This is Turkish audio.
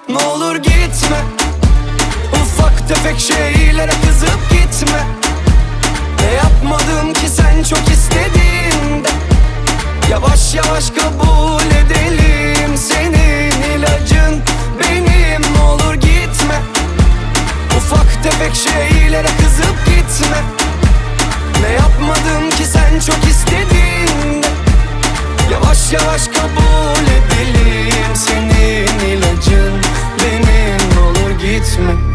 Ne olur gitme, ufak tefek şeylere kızıp gitme. Ne yapmadım ki sen çok istediğinde. Yavaş yavaş kabul edelim, senin ilacın benim. Ne olur gitme, ufak tefek şeylere kızıp gitme. Ne yapmadım ki sen çok istediğinde. Yavaş yavaş kabul edelim, senin ilacın benim. Ne olur gitme.